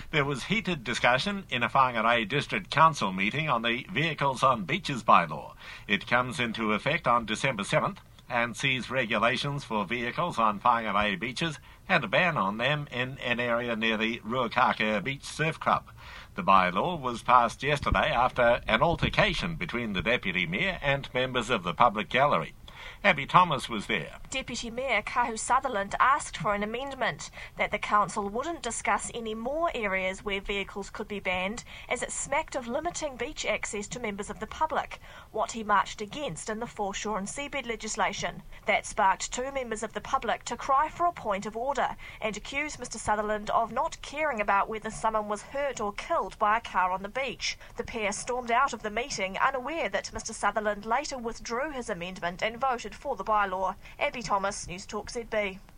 There was heated discussion in a Whangarei District Council meeting on the Vehicles on Beaches bylaw. It comes into effect on December 7th and sees regulations for vehicles on Whangarei beaches and a ban on them in an area near the Ruakaka Beach Surf Club. The bylaw was passed yesterday after an altercation between the Deputy Mayor and members of the public gallery. Abby Thomas was there. Deputy Mayor Kahu Sutherland asked for an amendment that the council wouldn't discuss any more areas where vehicles could be banned, as it smacked of limiting beach access to members of the public, what he marched against in the foreshore and seabed legislation. That sparked two members of the public to cry for a point of order and accuse Mr Sutherland of not caring about whether someone was hurt or killed by a car on the beach. The pair stormed out of the meeting, unaware that Mr Sutherland later withdrew his amendment and voted for the bylaw. Abby Thomas, News Talk ZB.